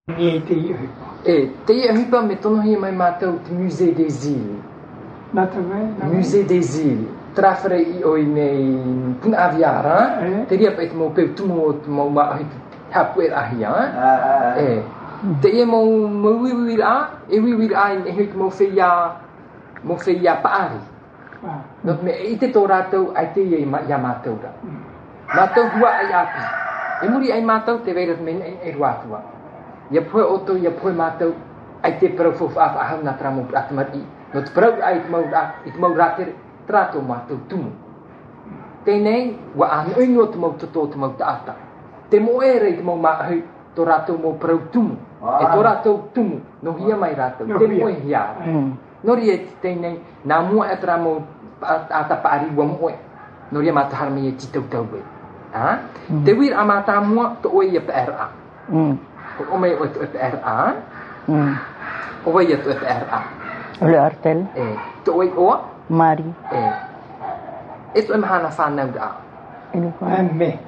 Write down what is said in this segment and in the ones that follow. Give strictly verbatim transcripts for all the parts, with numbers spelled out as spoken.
Et t'es un peu mettons hier mais matin au musée des îles. Musée des îles. Trafere i oi nei pun aviara. Teria pa mo pe tu mo mo ma hapu ahia. Eh. Te mo mo wiwira, e wiwira ai he mo feia mo feia paari. Not me ite to rato ai te ia ya matou da. Matou hua ai api. E muri ai matou te veira me e ruatua. Ia poe oto ia poe matou ai te profof af ahau na tramo atmari. Not pro ai mo da it mo rater trato matou tumu. Tenei wa an ingo te mo toto te mo tata. Te mo ere te mo mahu to rato mo pro tumu. E to rato tumu no hia mai rato. Te mo hia. Nori e tenei na mo atra mo ata pari wa mo. Nori ma tahar me ti tau tau we. Ha? Te wir amata mo to o ia P R A. Mm. O me o P R A. Mm. O ia to P R A. Le artel. Eh, to o Mari. Eh. Esto é mahana whanau da. Em mai.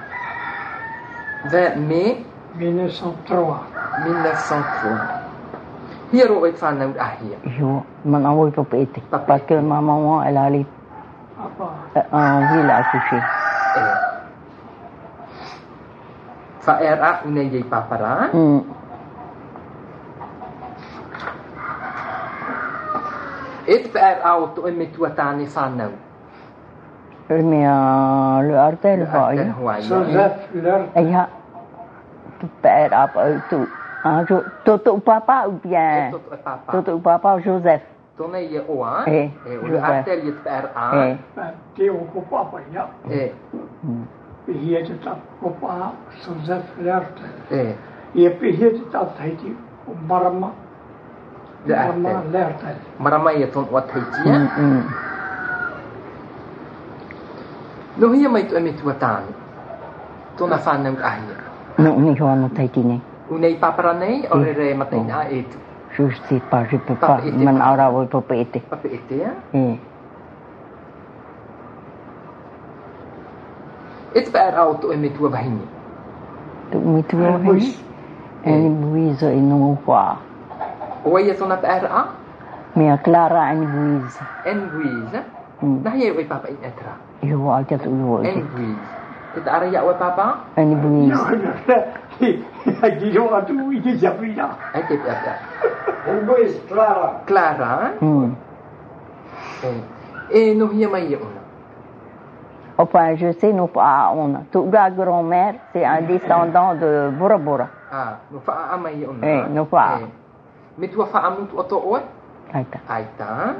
Ve mai mille neuf cent trois. mille neuf cent trois. Hiro e whanau da hia. Jo, man a woi papete. Parce que ma maman, elle allait en ville accoucher. Eh. Fa era une yei papara. Mm. Et per auto e metua tane whanau. Mais euh, le artel va ya. Joseph l'Artel. Ya. Tu père apa tu. Ah, jo, toto papa ou bien toto papa Joseph. Tone ye oa. Eh. Eh, o artel ye per a. Eh. Te o ko papa ya. Eh. Hier te tap ko pa Joseph l'Artel. Eh. Ye pe hier te tap taiti marama. Marama l'Artel. Marama ye ton wat haitia. Mm. No hia mai tu e metua tane. Tona whanau ahia. Non, ni ho no taiti ne. Unei papara nei, o re re matai na e tu. Je sais pas, je peux pas. Man aura voi papete. Papete ya? Eh. Et per auto e metua vahini. Tu mi tu hai? Ani buizo e non qua. O ia tona per a? Mi a Clara ani buizo. En guiza. Na ia e papa in etra. Io ho già tu vuoi. En guiza. Te ara ia o papa? Ani buizo. Io a tu i ti sapina. Ai te papa. En Luis Clara. Clara? Mm. Eh. E no hia mai ia ona. Enfin, je sais, nous pas, on a. Toute la grand-mère, c'est un descendant de Bora Bora. Ah, no fa a mai ia ona. Eh, no fa. Eh. Me tua fa amutu o to oe? Aita. Aita.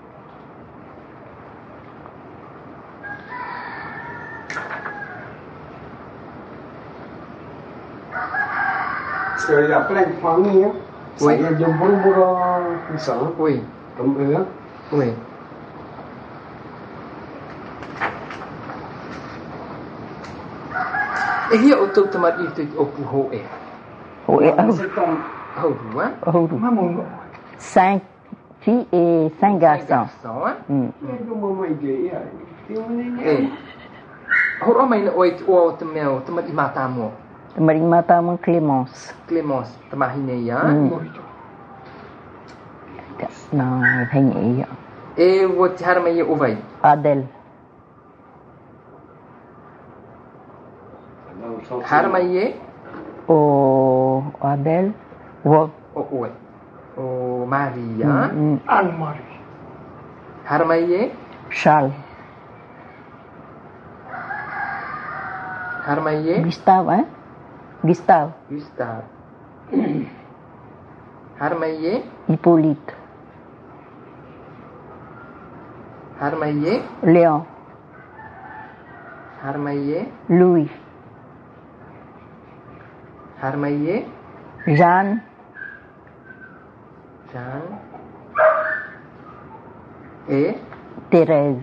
Parce qu'il y a plein de familles. Hein. Oui. Il y a de Bora tout ça. Hein. Oui. Comme eux. Hein. Oui. E hia o tau tamari i te opu ho e. Ho e au. C'est comme Hau rua. Ho. Cinq filles et cinq garçons. Garçons, Mm. il y a maman idée. E. Horo mai na oi o te meo, tamari mata mo. Mari mata mon Clémence. Clémence, tamahine ia. Mm. Non, hình ý. E o te hara mai e o vai. Adèle. Hara mai e O Adèle. Wo. o oe. O Maria. Mm. Anne-Marie. Hara mai e Charles. hara mai e Gustave, hein? Gustave. Gustave. Hara mai e Hippolyte. hara mai e Léon. hara mai e Louis. hara mai e Jeanne. Jean. E Thérèse.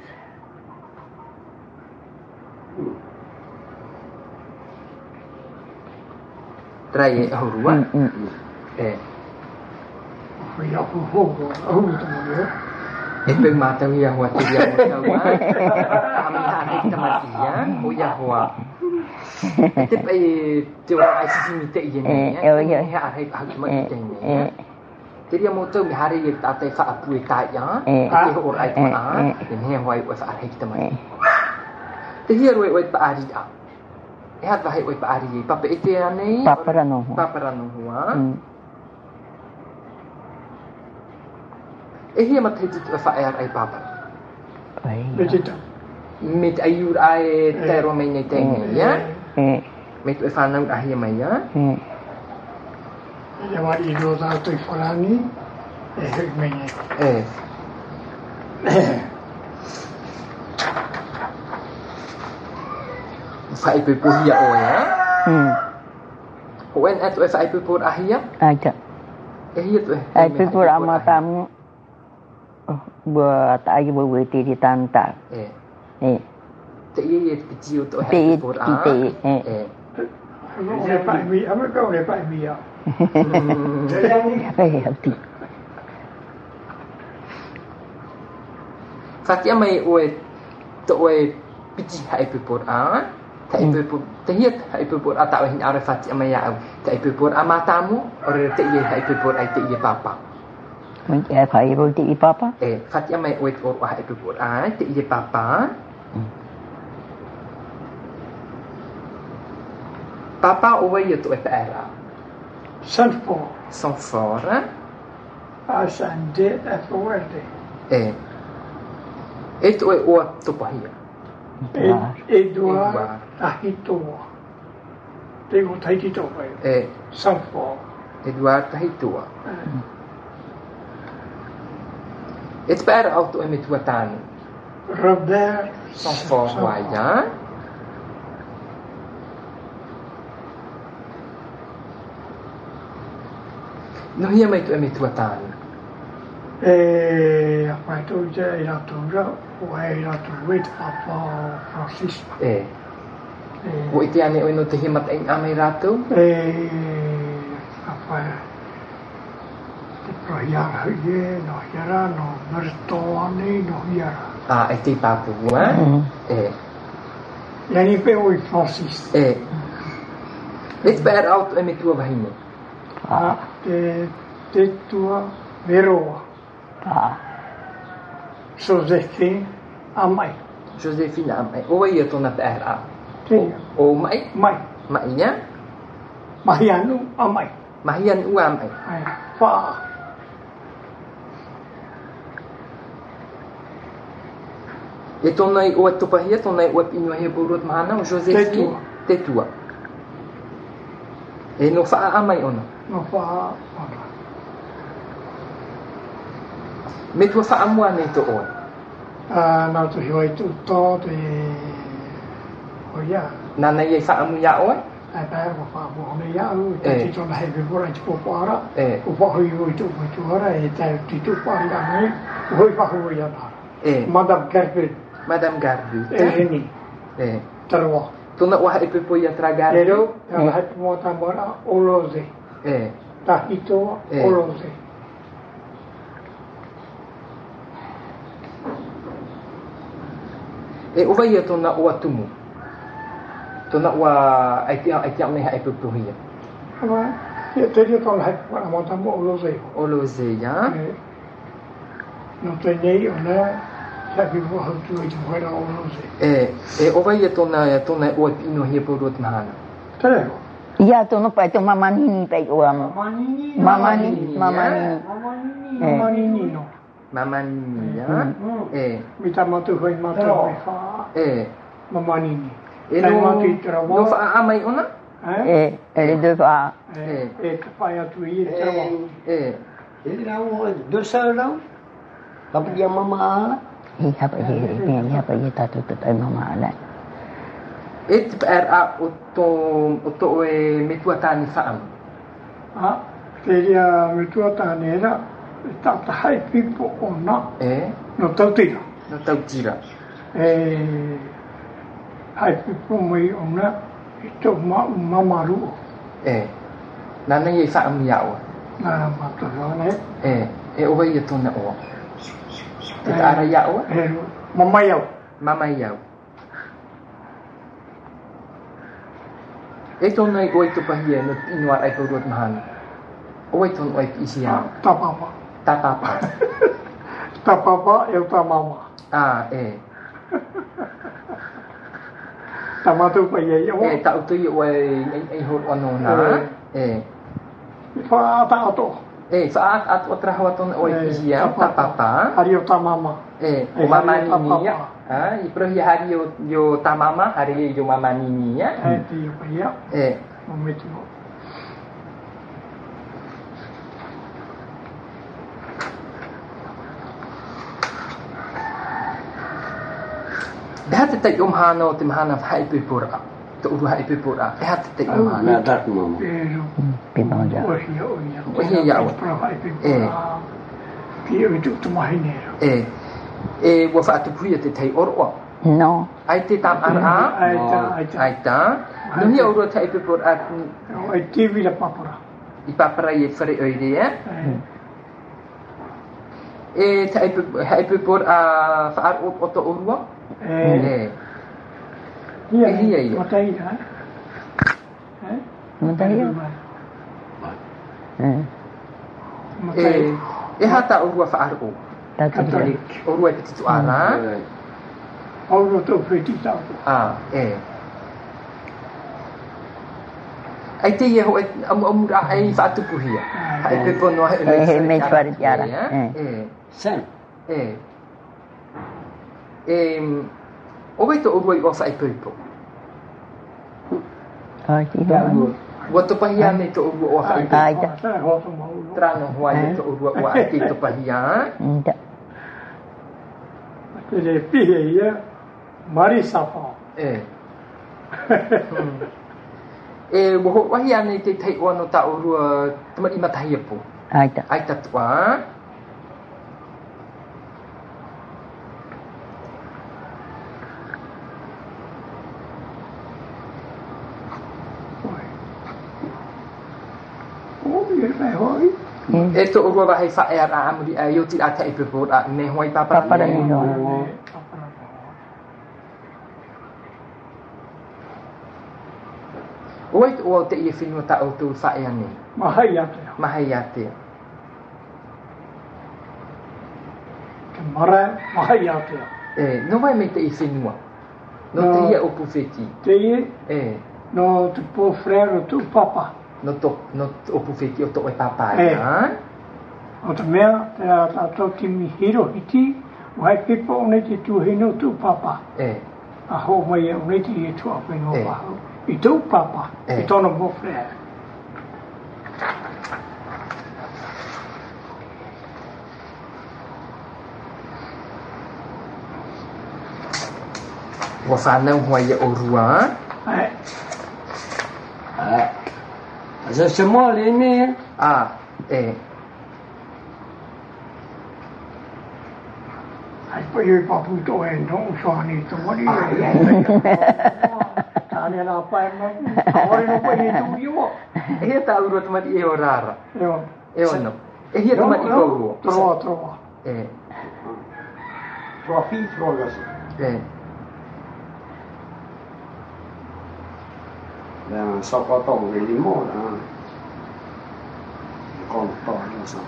trai e horua. Mm, mm. E Foi a fogo, a outra mulher. e pe mata ia hoa te ia mo tau a. Ami hane tamatia, o ia hoa. Itu eh tiada I C C mite ini ya. Ya hari hari mite ini. Jadi mau tu hari kita tak fa apu tak ya. Itu orang itu ah. Ini yang wai wai fa hari kita mai. Jadi wai wai pa hari ah. Ya wai wai pa hari. Papa itu ni. Papa rano. Papa rano hua. Eh dia mat itu fa ai papa. Begitu. Mit ayur ai tero mai teng ya. Mit fa nang ah ya mai ya. Ya mari do da tu falani. Eh mai. Eh. Fa ipu ya o ya. Hmm. Wen at fa ipu pur ah ya. Aja. Eh ya tu. Ai ipu amatamu. Buat aja buat di tanta. Eh. Eh. Tei kecil tu Tei tei. Eh. Oleh Pak Mi, apa kau oleh Pak Mi ya? Eh, hati. Fatia mai oi tu oi pici hai pepor ah. Tai pepor, tei hai pepor atau hin arif Fatia mai ya. Tai pepor amatamu, ore tei hai pepor ai tei papa. Mungkin apa ibu ti papa? Eh, Fatia mai wait or wahai tu pun. Ah, ti je papa. Papa over je tu era. Sanford. Sanford. Ah, sande afwerde. Eh. Itu é o tu pahia. Edward Tahito. Tengo Tahito pai. Eh, Sanford. Edward Tahito. Itu per auto emituatan. Robert Sanford waya. No ia mai tu emituatan. Eh, apa itu je itu je, wai itu wait apa Francis. Eh. Wo itu ane oi no te himat ing amai ratu. Eh, apa Proyar ye no yara no mertoane no yara. Ah, itu Papua. Eh. Yani pe oi Francis. Eh. Dit per auto emitua bahine. Ah, te te tua vero. Ah. Josephine amai. Josephine amai. O ia tona per a. Te. O mai. Mai. Mainya. Mahianu amai. Mahian u amai. Ai. Fa. E tonai o tu pahia tonai o pinu he burut mana o Josephine te tua. E no fa amai ona. No fa. Me tu fa amua ne to o. Ah, na tu hoi tu to te o ya. Na na ye fa amu ya o. Ai pa ko fa mo ne ya o te to na he before I spoke para. Eh. O fa hoi hoi tu tu ora e te ti tu pa ya ne. Hoi fa hoi ya na. Eh. Madame Garfield. Madame Garfield. Eh ni. Eh. Terwa. Tuna wa e pepo ya tragar. Pero ya hat mo tambora oloze. Eh. Ta ito oloze. E o vai tona o atumu. Tona wa ai ti ai ti me ha e pepo hia. Ama ya te dio tona hat mo tambo oloze. Oloze ya. No te nei ona. Tapi buah tu itu bukan orang sih. Eh, eh, orang itu tona tona uat ino hia perut mana? Tahu? Iya tu no pai tu mama nini pai uam. Mama nini. Mama nini. Mama nini. Mama nini no. Mama nini ya. Eh. Minta matu hoi matu hoi fa. Eh. Mama nini. Eh no. No fa amai ona? Eh, eh de fa. Eh, eh fa ya tu i trawa. Eh. Ele não dosa não. Tapi dia mama Hi apa ye ni apa ye ta tu tu mama ala. Et per a otto otto e metuatani faam. Ah, teria metuatani era ta ta hai pipo ona. Eh. No tau tira. No tau tira. Eh, hai pipo mai ona itu ma mamaru. Eh. Nana ye faam yao. Na ma tu ne. Eh. E o vai to na o. Kita ada yao? Eh, mama yao. Mama yao. Ito na oi to pahia no inuar ai purut mahan. Oi ton oi isia. Tapapa. Tapapa. Tapapa eu tamama. Ah, eh. Tamato pahia yo. Eh ta utu yo oi ai hot ono na. Eh. Fa ta auto. Eh, saat at otra hawaton oi isia tapapa. Hari eu tamama. Eh, o mama nini ya. Ah, e pro hari yo yo tamama, hari yo mama nini ya. Eh, ti pahia. Eh. Momento. Dah tu tak umhano tim hana hai pipura. Tu uru hai pipura. Dah tu tak umhano. Na dat mama. Pimang ja. Oh iya, oh iya. Oh iya. Eh. Dia itu tu mahine. Eh. Eh, wa fa tu puya te tai orwa. No. Ai te tam ara. Ai ta, ai ta. Ai ta. No ni uru tai pipura. Ai T V la papara. I papara ye fere oi dia. Eh, tai hai pipura fa ar oto urwa. Eh. Iya, iya, iya. Matai ha. Eh? Matai. Eh. Eh, eh hata urwa fa ar o. Tak ada. Urwa te tu ara. Urwa tu feti ta. Ah, eh. Ai te ye ho am am ai fa tu puhia. Ai pe pono ai Eh, me suara jara. Eh. Sen. Eh. Em, owe to urwa o fa ipo. Ai ti ba. Wa to pahia ne to urwa o fa ipo. Ai ta. Trano huai to urwa o ai to pahia. Nda. Ele pihia mari sapa. Eh. Eh, wo wa hia ne te tai o no ta urwa tama i mata hia po. Ai ta. Ai ta tua. Eto urwa ba hai fa era amuri ayo ti ata ipepot a ne hoi papa Papa ni no. Oi o te ia finu ta o tu fa ia ni. Mahayate. Mahayate. Mara mahayate. Eh, no vai me te i finu. No te ia o pufeti. Te ia Eh, no tu po frère tu papa. no to no o pufeti o to e papa Eh. ia. O te mea, te a tātou ki mi hiro hiti, wai pipa o nei te tu hino tu papa. Eh, A ho mai e o nei te i tu a whenua Eh. waho. I tu papa, Eh. i tona mo frère. wa fa na hoi o rua. Eh, Ah. Asa semua ini. Ah, eh. ai pa i papu to e no usani to wani e. Tane la pa e ma, ore no pa i tu yo. E ta uru tama i e orara. Yo, E ono. E hia tama i ko. trova, trova. Eh, Trova fi trova. eh. Dan sau có tổng về limo đó. Còn to nữa sao?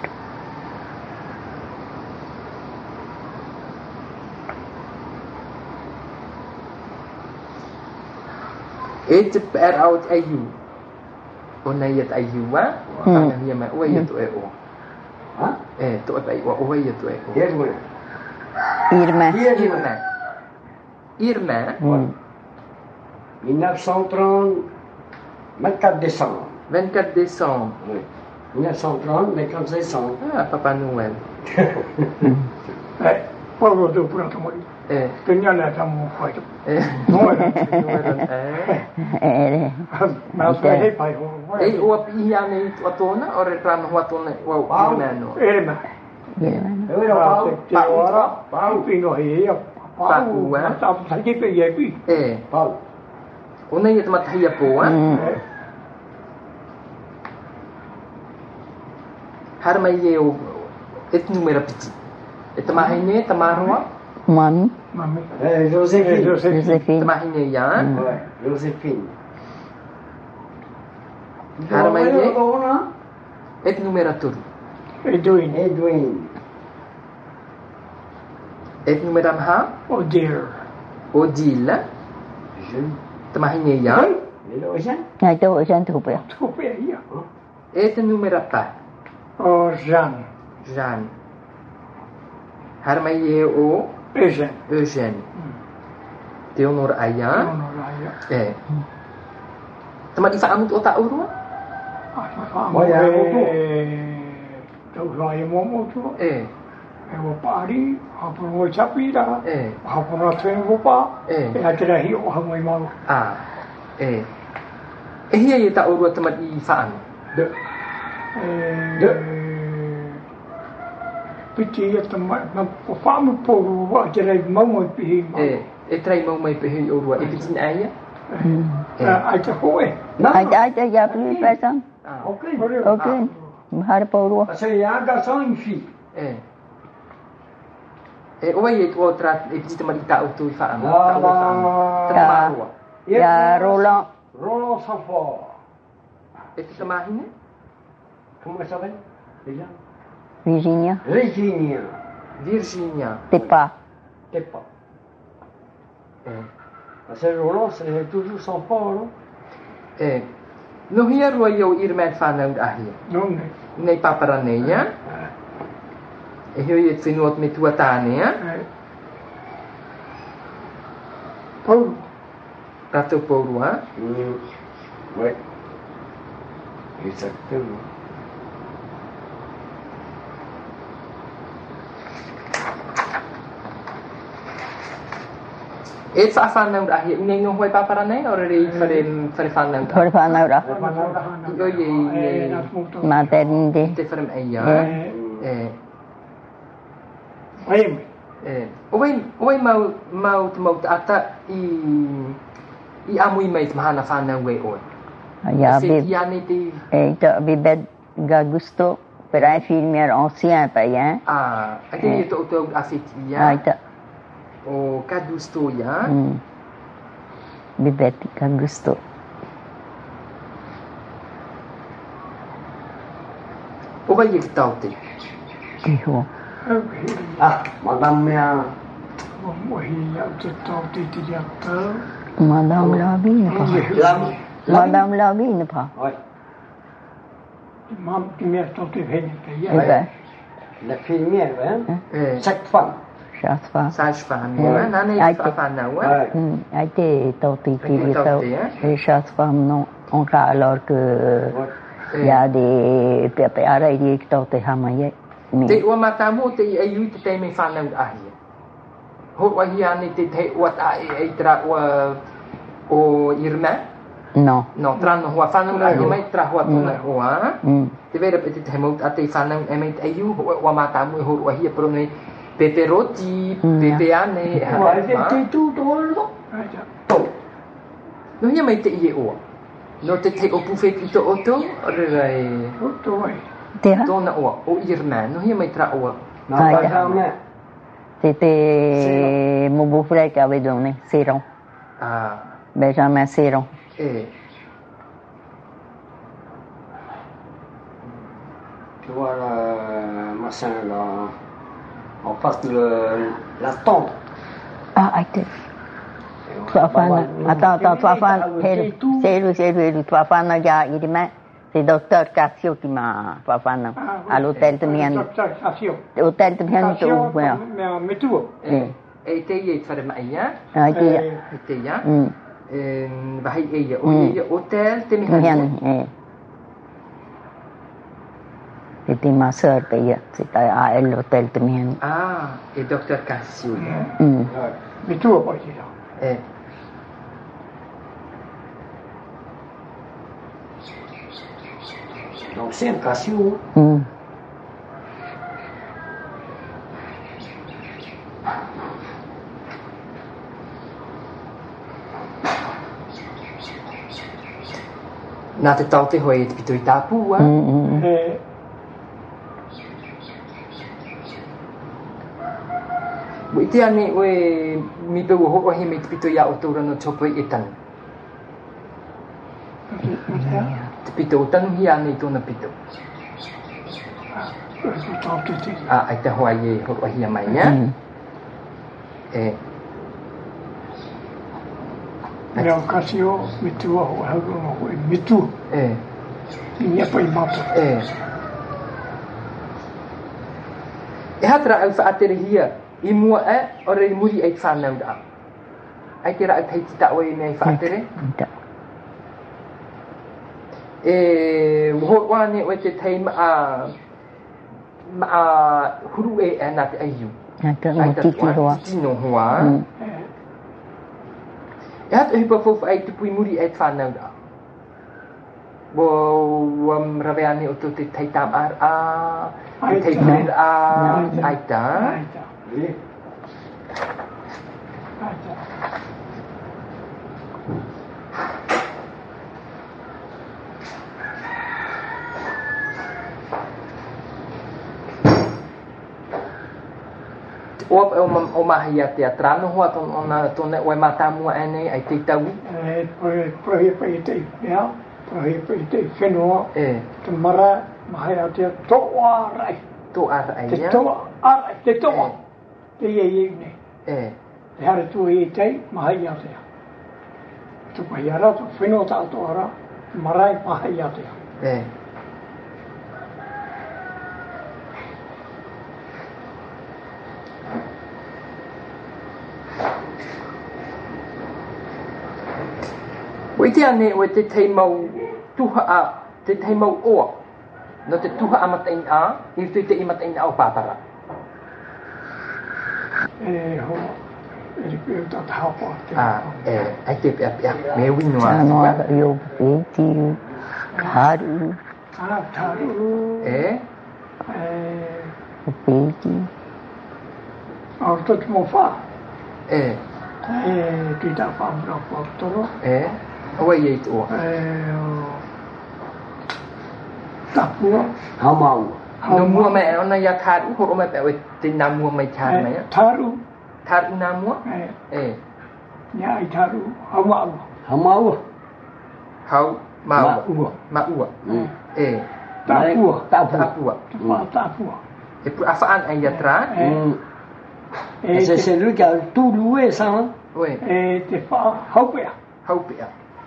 E te per out ayu. O nei et ayu wa. Ana hia mai o ia to e o. Hả? Eh, to e pai o o ia to e o. Hết rồi. Irma. Irma. Irma. Hmm. mille neuf cent trente, vingt-quatre décembre. vingt-quatre décembre. Oui. mille neuf cent trente, vingt-quatre décembre. Ah, Papa Noël. Eh, polo tu pura to mai. Eh, Tenya la tamu fai to. eh. No e. Eh. Eh. Ma so e pai ho. E o api ane tu atona o re tran ho atona o o nano. E ma. Irma. Ơi đâu Pa bao? te ora, pa pino e ia. Pa Papu, eh? ta ta ki pe ye pi. Eh, Bao? o nei et matahia po, ah. Hmm. Har mai e o et numero piti. E tamahine, tamarua, Mami. Mami. Eh, Joséphine. Joséphine. Joséphine. tamahine ya. Ouais, Joséphine. Haramaye. Et numeratur. Edwin. Edwin. Et numeram ha? Odile. Odile. Jeune. Tamahinye ya. Hello, Jean. Ngày tôi ở trên thủ bia. Thủ bia ya. Et numerapa. O Jean. Jean. Haramaye o Eugène. Eugène. Teonor aya. Teonor aya. Eh. Teman isa amut otak urua? Oh ya, itu. Tahu saya mau tu. Eh. Ewa pari, apa mau capi dah. Eh. Apa nak tuan bapa. Eh. Ya tidak hiu hamai mau. Ah. Eh. Eh ya ya tak urua teman ifaan. Dek. Eh. Dek. Piti ya teman, nampak faham pun buat jadi mau mau pergi. Eh. Eh try mau mai pergi urua. Eh piti ayah. Aja kowe. Aja aja ya beli pesan. Ok. Ok. Har pauru. Parce qu'il y a un garçon et une fille. Eh. Eh, oh iya itu tra itu teman kita auto ifaan. Ya. Ya Roland. Roland Sanfort. Itu teman ini? Comment elle s'appelle déjà? Virginia. Virginia. Virginia. Tepa. Tepa. Eh. Parce que Roland c'est toujours Sanfort, non? Eh. No hier roi yo irmet van nou ahia. Non. Nei paparane ya. Eh hier het finot met tuatane ya. Paul. Rato Paul ha? Ouais. Exactement. Et fa fan nou ahia. Nei no hoi paparane or rei faren fare fan nou. Fare fan nou da. Yo ye maternité. Te farem ayah. Eh. Ayam. Eh. Oi oi mau mau te mau ata i i amui mai mahana fan nou we o. Ya bi. Ya ni ti. Eh to bi bed Gagusto per un film ancien pas hein. Ah, aquele to to afetia. Ah, ita. O Cadusto ya. Hmm. Bibet Cagusto. O vai que tal te? Iho. Ah, madame ya. Wahia tu tahu ti dia tahu. Madame Lavine pas. Madame Lavine pas. Ouais. Mam qui m'est tenté venir Eh ben. La filmière, hein? Eh. Chaque femme. Chaque femme. Sage femme, ya. Nana ya fa na wa. Hmm. A été tauté qui est tauté. Et chaque femme non. On a alors que il y a des pépères qui tauté hamaye. Te o matamu te ayu te te me fa na ahia. Ho wa hi ani te te o ta e tra o o irma. Non. No, tra no ho fa na ahia mai tra ho to na ho ha. Te vera pe te mo ate fa na e mai ayu o matamu ho wa hi pro nei peperotti, pepeane. Wa te tu to. No hi mai te ie o. No te te o pufe pito oto re Oto vai. Te ha? Dona o o irma. No hi mai tra o. Non, pas jamais. C'était mon beau-frère qui avait donné Céron. Ah. Benjamin Céron. Eh. Tu vois le machin là. En face de le, la tombe. Ah, attends. Trois femmes. Attends, attends, trois femmes. C'est lui, c'est lui. Trois femmes, il y a, il dit, c'est docteur Cassio qui m'a, trois femmes, à l'hôtel de Mian. Docteur Cassio. L'hôtel de Mian, tu vois. Mais mais tu vois. Eh. Eh te ye fare mai ya. Ah, tu vois. Te ya. Hmm. Eh, bahai e ya. O ye hotel te mi Mian, eh. C'était ma sœur qui c'était à elle l'hôtel de Mian. Ah, et docteur Cassio. Hmm. Mais tu vois pas ici là. Eh. Donc c'est un Cassio. Hmm. Na te tau te hoi te pito i tāpū, ah? Hmm. Eh, Mo i te ane oe mi peu o hoko he me te pito i a o tōra no chopo i e tanu. yeah. te pito tanu hi ane tona pito ah ai te hoa ye ho hi mai ya eh Nea kasio mitu ho hago ho mitu eh ni apa imata eh e hatra au fa atere hia i mua e ore muri ai whanau da ai tira au tei tita oe nei fa atere e ho wane o te tei ma ma huru e ana te aiu Nata mo tiki hoa tino hoa e hata hipa fofu ai te pui muri ai whanau da bo wam raveani o te tei tam ar a tei prir a aita aita o o mahia te atrano hoa ton ona ton o mata mua ene ai te tau e pro pro e te ya pro e te feno e te mara mahia te to arai to arai te to arai te to te ye ye ne e e hare tu e te mahia te tu mahia ra tu feno ta to ara mara mahia te e Witi ane o te tei mau tuha a te tei mau oa no te tuha a matain a i tu te i matain a o pāpara e ho e te ta hapa a e ai te pia pia me winu a Ano ara yo peti Haru ah taru e e peti au tot mo fa e e te ta fa bro toro e o ye to e tapua Hamau. no mua me ona ya thar u ho me pe te na mua mai thar mai taru thar na mua e e nya ai taru hamau Hamau. hau ma Mau. ma u e tapua Tapua. tapua tapua tapua e pu afaan ai ya tra Mm. e C'est c'est lui qui a tout loué ça. Hein? we e te fa haupea hau pia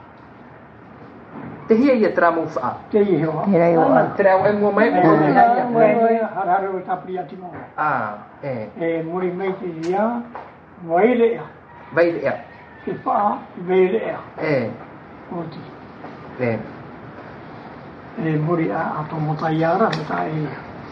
te hia ia tra mo fa te i ho Era yo tra o mo mai mo te ia e hararu tapia timo ah e e muri mai te ia waile vai ia te fa veile e oti e e muri a ato motaiara meta e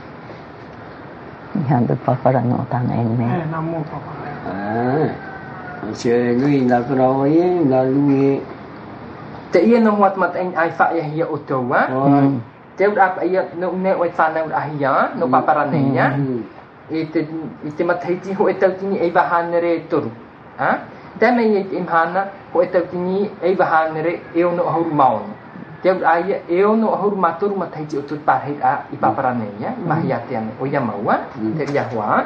Handa papara no tana en me e na mo papa Ah. C'est lui il a travaillé, il a loué. te ia no wat mat ai ai fa ia hia o to wa Ouais. te ura pa ia no ne o fa na ura hia no papara ne ia Mm. e te e te mataiti ho e tau tini e wahanere toru ha te me i te imhana ho e tau tini e wahanere e ono ahuru maon te ura ia e ono ahuru matoru mataiti o tu parhei a i papara ne ia i mahi ate ane o ia maua te ia hoa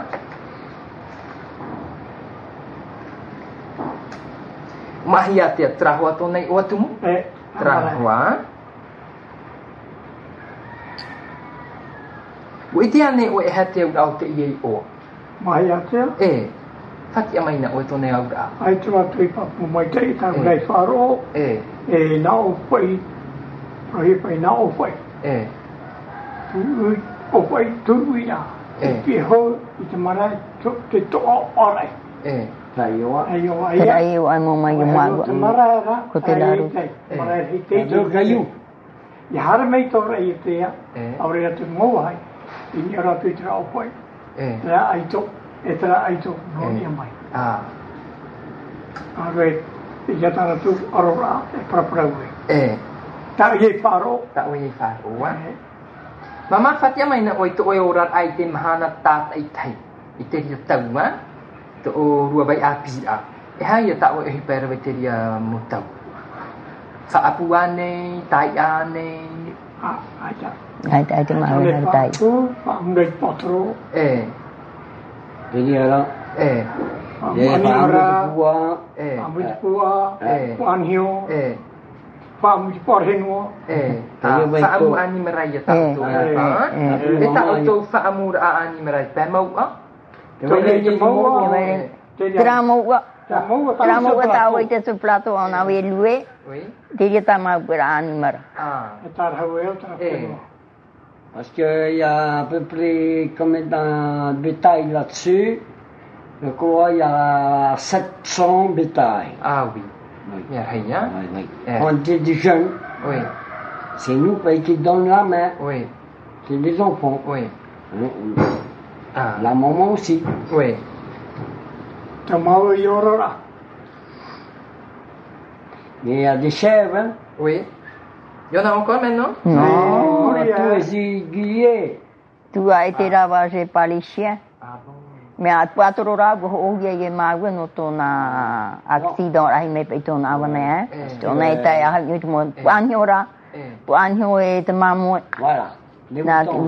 mahi ate trahua tonei o atumu e trahua o iti ane o e hate ura au te iei o mai ate e fati amai na o e tonei au ura ai tua tui papu mai te i tau nei wharo e e na o whai rohi pai na o whai e tu o whai turu i a E. e ki ho i te mara to- te to o orai e Saiu. ai o ai Era yo amo mai yo mago te mara era Ko te laru. te mara e te Te caiu. i hara mei tō rei te ia e aure te mou ai i ni ara tu i te rao whai e te ra ai to e te ra ai to no ni mai a aure i ia tara tu arora e praprau e e ta i e wharo ta o e fa o wa mama fati amai na o e to e ora ai te mahana tat ai tai i te ria tau wa to o rua bai a pi a e hai e ta o e hipera ve te ria mo tau fa apu ane tai ane a ai ta Ai ai te mau na tai tu pa ngai potro e Jadi alors, e dia mani faham ora buah. e ambut pua Eh. puan hiu e Pak mu por henu. Eh, fa amu ani merai ta tu. Eh, ta tu fa amu ani merai pa mau ah. Tu le mau. Tramo Tramo ta o te su plato on avait loué. Oui. Diria ta ma para animar. Ah. Ta hawe ta. Parce qu'il y a à peu près combien de bétail là-dessus? Je crois qu'il y a sept cents bétail. Ah oui. Il y a rien. Oui, oui. Eh. On était des jeunes. Oui. C'est nous qui donnent la main. Oui. C'est les enfants. Oui. Ah. La maman aussi. Oui. Mais il y a des chèvres. Hein? Oui. Il y en a encore maintenant? Non. Non, tous les aiguillés. Tout a été ravagé par les chiens. Ah bon? Mais à quatre heures, on a eu un accident, on a eu un avenir. On a été à un poignard, poignard et de maman. Voilà. Les moutons.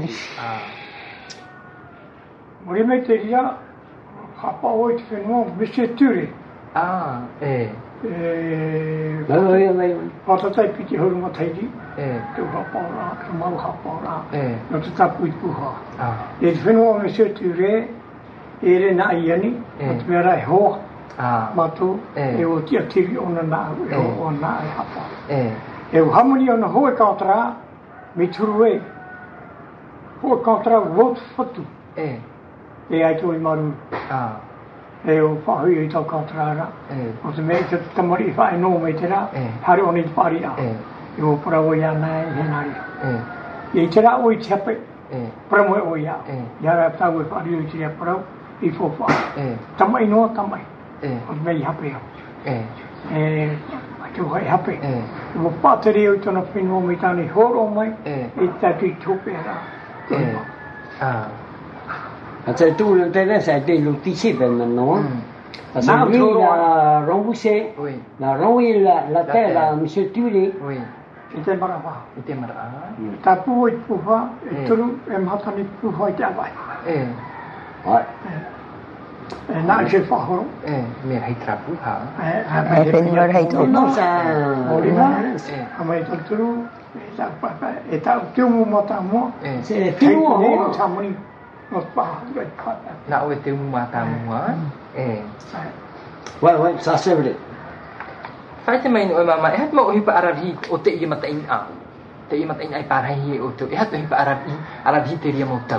On les mettait là, papa, oui, tu fais non, monsieur Turé. Ah, eh. Oui, oui, oui. Quand tu as petit, on m'a dit, eh. tu vas pas là, tu m'as pas là. Eh. Donc tu as plus de pouvoir. Ah. Et tu fais non, monsieur Turé. Ele na iani, o mera e hoa, matu, e o tia tiri ona na, e o na e hapa. E o hamuni ona hoa kautara, me turu e, hoa kautara vote fatu, e ai tui maru. E o whahui i tau kautara ra, o te mea te tamari whae no me te ra, hare o ni te pari a, e o pura o ia nai henari. E te ra o i te hape, pura moe o ia, iara tau e pari o i te ra parau, i fofa. Tamai no tamai. O mei hape au. E atu hai hape. O pateri o tona whenua me tane horo mai, e tatu i tope ara. C'est tout l'intérêt, ça a été l'outil maintenant. Parce que lui, il a remboursé, il a renvoyé la terre à M. Tulé. Oui. I te marawa. I te marawa. Ta pua i puha, e turu, e matani puha i te awai. Eh. Ouais. E nā se whahoro. Eh, me hei trapu ha. E whenua rei tō. Non, ça... Morima, a mai tō turu, e tā tūmu mata mua. C'est tout. Nei o tamani, no paha, gai pata. Nā o e te umata mua. Eh. Ouais, ouais, ça c'est vrai. Whai te mai no e mama, e hat mo o hipa arabi o te ia mata in a. Te ia mata in ai pārai o tau. E hat o hipa arabi, arabi te ria mo tau.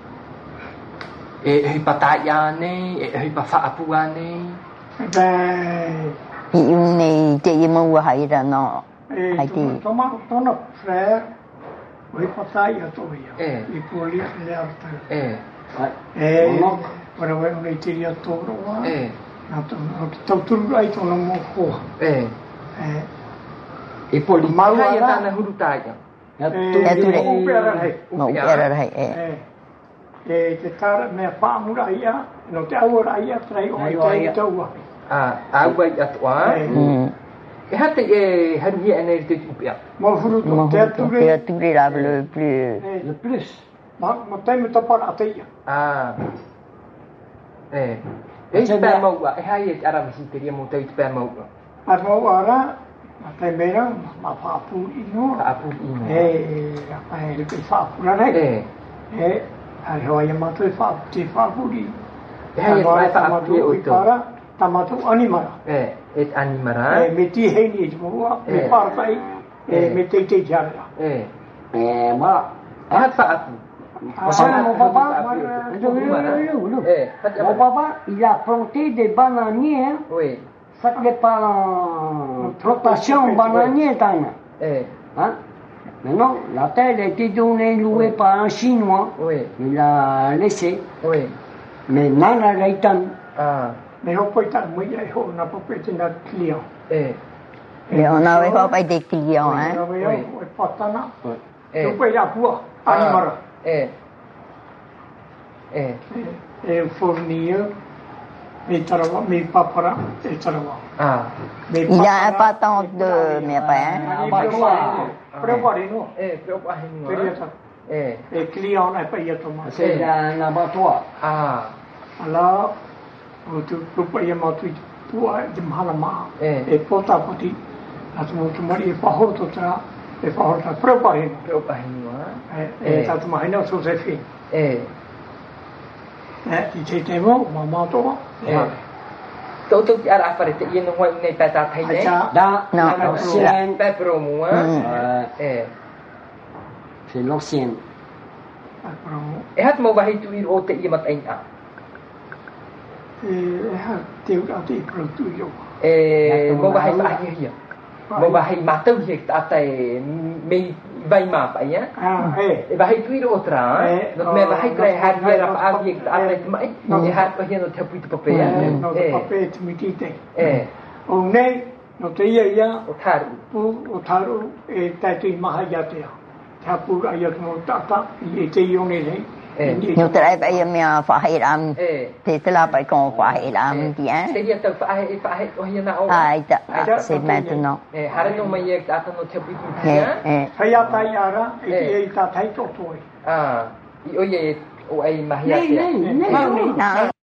E hipa tai ane, e hipa whaapu ane. Bai. I une te ia maua haira no. E toma, tona frère, o hipa tai a tō ia. I pōlia le arta. E. E, para wai unei te ria tōroa. E. Tau turu ai tōna mō hoa. E. E. E poli. Mau ai a tāna huru tāia. E ture. Upe ara rei. No, upe ara rei, e. E te tara mea whaamura ia, no te aura ia, trai o ai te taua. Ah, aua i atua. E hate e haruhia ane te upea. Mo furuto, te ature. Te ature la le plus. Le plus. Ma taimu tapara a te ia. Ah. E. E te pēr maua, e hai e te arawisi te ria mo te te pēr maua. A mau ara, ma tai mera, ma whaapu ino. Whaapu ino. E, a pai le kai whaapura rei. E. E, a hoa ia mātou e whaapu, te whaapuri. E hai e mai whaapu e o tō. Tamatu animara. E, e te animara. E, me ti heini e te maua, me pārwhai, e, me te te tiara. E. E, ma. E hat whaapu. Mon papa, mon papa, il a planté des bananiers. Hein? Oui. Ça s'appelait pas plantation bananier, Tana. Eh. Hein? Maintenant, la terre a été donnée, louée oui. par un Chinois. Oui. Il l'a laissé. Oui. Mais Nana Reitan. Ah. Mais on peut être mouillé, on n'a pas pu être notre client. Eh. Et on n'avait pas été des clients, hein? Oui. On pas tana. Eh. On peut y avoir, animara. Eh. Eh. E fournir, me tarawa, me papara, e tarawa. Ah. Il a pas tant de mes pères. Préparé, non? Eh, préparé, non? Eh. E client, on pas y tomar. C'est un abattoir. Ah. Alors, tu peux pas y matou, tu as de malama. E pota poti, Atmo tumari pahorto tra e pahorta proprio proprio e tanto mai non so se fi eh eh ti temo mamma to eh to to ara fare te ien ho nei peta thai ne da no sien pe promo eh c'est l'ancien e hat mo bahi tu ir o te i mat ai a e ha te u ati pro tu yo e mo bahi ba hi mo bahi ma tau hi ta tai me vai ma pa ya ah e bahi tu ir otra no me bahi krai har hi ra pa hi ta tai mai e hat pa hi no te puti pape ya no te pape te mitite eh o nei no te ia ia o taru o taru e tai te maha ya te Tapu ayat mo tata ite yone le Nhiều trai bây giờ phải làm thì tức là phải còn phải làm gì á thế giờ phải phải có hiện nào ai đã sẽ maintenant hari no mai ek ata no thepi ya phải tay ara e ta thấy tốt thôi à oi oi mai ya này